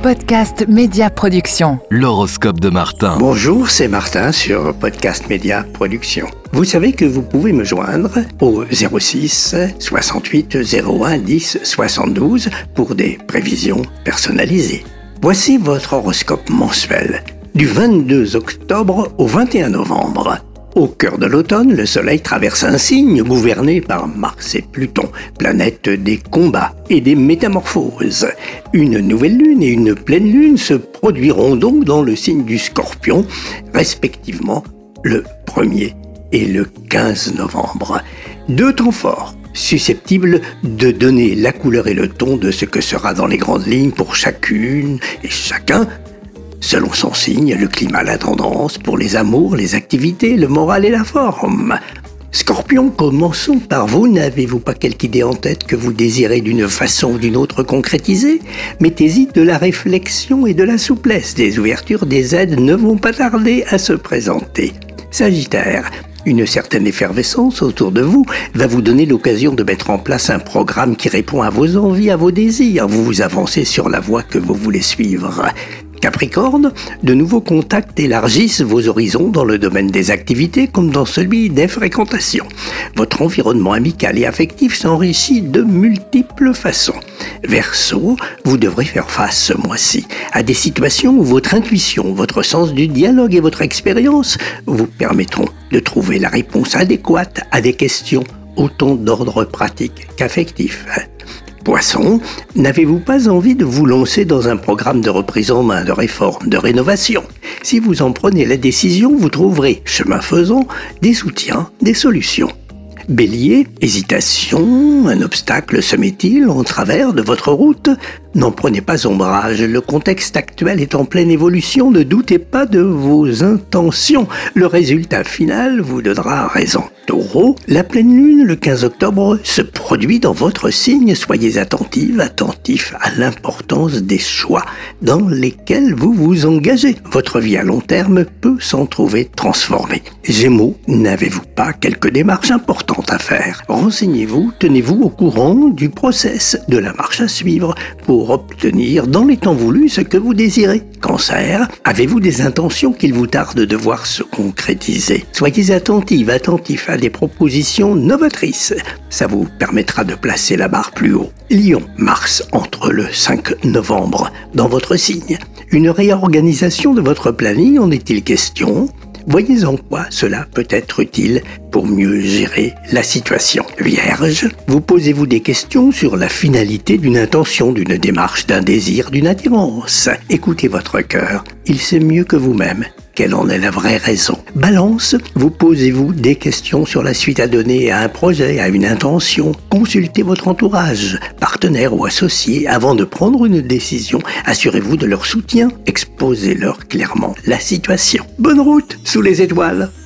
Podcast Média Production. L'horoscope de Martin. Bonjour, c'est Martin sur Podcast Média Production. Vous savez que vous pouvez me joindre au 06 68 01 10 72 pour des prévisions personnalisées. Voici votre horoscope mensuel du 22 octobre au 21 novembre. Au cœur de l'automne, le Soleil traverse un signe gouverné par Mars et Pluton, planète des combats et des métamorphoses. Une nouvelle lune et une pleine lune se produiront donc dans le signe du Scorpion, respectivement le 1er et le 15 novembre. Deux temps forts, susceptibles de donner la couleur et le ton de ce que sera dans les grandes lignes pour chacune et chacun, selon son signe, le climat, la tendance, pour les amours, les activités, le moral et la forme. Scorpion, commençons par vous. N'avez-vous pas quelque idée en tête que vous désirez d'une façon ou d'une autre concrétiser ? Mettez-y de la réflexion et de la souplesse. Des ouvertures, des aides ne vont pas tarder à se présenter. Sagittaire, une certaine effervescence autour de vous va vous donner l'occasion de mettre en place un programme qui répond à vos envies, à vos désirs. Vous avancez sur la voie que vous voulez suivre. Capricorne, de nouveaux contacts élargissent vos horizons dans le domaine des activités comme dans celui des fréquentations. Votre environnement amical et affectif s'enrichit de multiples façons. Verseau, vous devrez faire face ce mois-ci à des situations où votre intuition, votre sens du dialogue et votre expérience vous permettront de trouver la réponse adéquate à des questions autant d'ordre pratique qu'affectif. Poisson, n'avez-vous pas envie de vous lancer dans un programme de reprise en main, de réforme, de rénovation ? Si vous en prenez la décision, vous trouverez, chemin faisant, des soutiens, des solutions. Bélier, hésitation, un obstacle se met-il en travers de votre route ? N'en prenez pas ombrage, le contexte actuel est en pleine évolution, ne doutez pas de vos intentions, le résultat final vous donnera raison. Taureau, la pleine lune le 15 octobre se produit dans votre signe, soyez attentifs à l'importance des choix dans lesquels vous vous engagez. Votre vie à long terme peut s'en trouver transformée. Gémeaux, n'avez-vous pas quelques démarches importantes à faire ? Renseignez-vous, tenez-vous au courant du process, de la marche à suivre pour obtenir dans les temps voulus ce que vous désirez. Cancer, avez-vous des intentions qu'il vous tarde de voir se concrétiser ? Soyez attentif à des propositions novatrices. Ça vous permettra de placer la barre plus haut. Lion, Mars entre le 5 novembre dans votre signe. Une réorganisation de votre planning, en est-il question ? Voyez en quoi cela peut être utile pour mieux gérer la situation. Vierge, vous posez-vous des questions sur la finalité d'une intention, d'une démarche, d'un désir, d'une attirance. Écoutez votre cœur, il sait mieux que vous-même quelle en est la vraie raison. Balance, vous posez-vous des questions sur la suite à donner à un projet, à une intention. Consultez votre entourage, partenaire ou associé avant de prendre une décision. Assurez-vous de leur soutien, exposez-leur clairement la situation. Bonne route sous les étoiles.